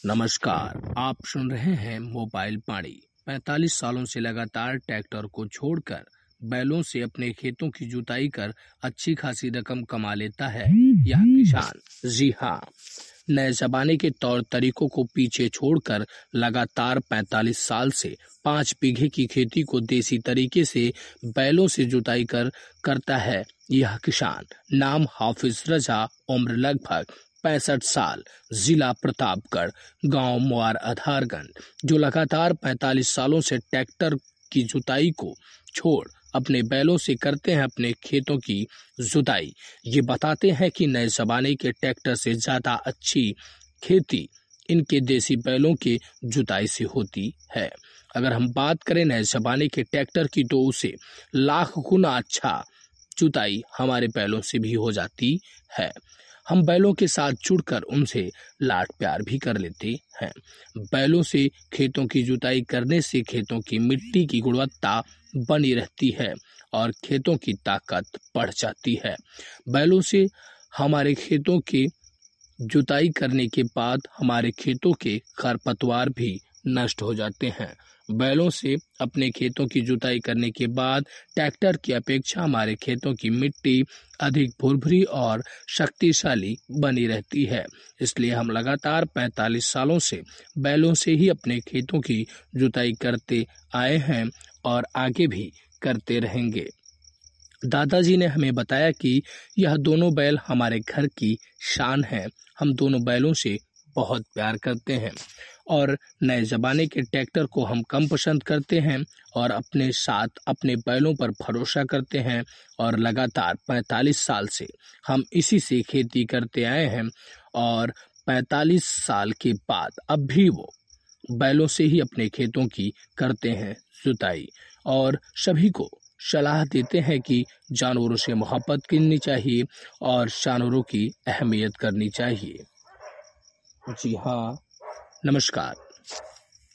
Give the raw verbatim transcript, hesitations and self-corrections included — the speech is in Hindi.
नमस्कार, आप सुन रहे हैं मोबाइल पानी। पैंतालीस सालों से लगातार ट्रैक्टर को छोड़कर बैलों से अपने खेतों की जुताई कर अच्छी खासी रकम कमा लेता है यह किसान। जी हाँ, नए जमाने के तौर तरीकों को पीछे छोड़कर लगातार पैंतालीस साल से पाँच बीघे की खेती को देसी तरीके से बैलों से जुताई कर करता है यह किसान। नाम हाफिज रजा, उम्र लगभग पैंसठ साल, जिला प्रतापगढ़, गांव मुआर आधारगंज, जो लगातार पैंतालीस सालों से ट्रैक्टर की जुताई को छोड़ अपने बैलों से करते हैं अपने खेतों की जुताई। ये बताते हैं कि नए जमाने के ट्रैक्टर से ज्यादा अच्छी खेती इनके देसी बैलों के जुताई से होती है। अगर हम बात करें नए जमाने के ट्रैक्टर की तो उसे लाख गुना अच्छा जुताई हमारे बैलों से भी हो जाती है। हम बैलों के साथ जुड़कर उनसे लाड प्यार भी कर लेते हैं। बैलों से खेतों की जुताई करने से खेतों की मिट्टी की गुणवत्ता बनी रहती है और खेतों की ताकत बढ़ जाती है। बैलों से हमारे खेतों की जुताई करने के बाद हमारे खेतों के खरपतवार भी नष्ट हो जाते हैं। बैलों से अपने खेतों की जुताई करने के बाद ट्रैक्टर की अपेक्षा हमारे खेतों की मिट्टी अधिक भुरभुरी और शक्तिशाली बनी रहती है। इसलिए हम लगातार पैंतालीस सालों से बैलों से ही अपने खेतों की जुताई करते आए हैं और आगे भी करते रहेंगे। दादाजी ने हमें बताया कि यह दोनों बैल हमारे घर की शान है। हम दोनों बैलों से बहुत प्यार करते हैं और नए जमाने के ट्रैक्टर को हम कम पसंद करते हैं और अपने साथ अपने बैलों पर भरोसा करते हैं और लगातार पैंतालीस साल से हम इसी से खेती करते आए हैं और पैंतालीस साल के बाद अब भी वो बैलों से ही अपने खेतों की करते हैं जुताई और सभी को सलाह देते हैं कि जानवरों से मोहब्बत करनी चाहिए और जानवरों की अहमियत करनी चाहिए। जी हाँ, नमस्कार।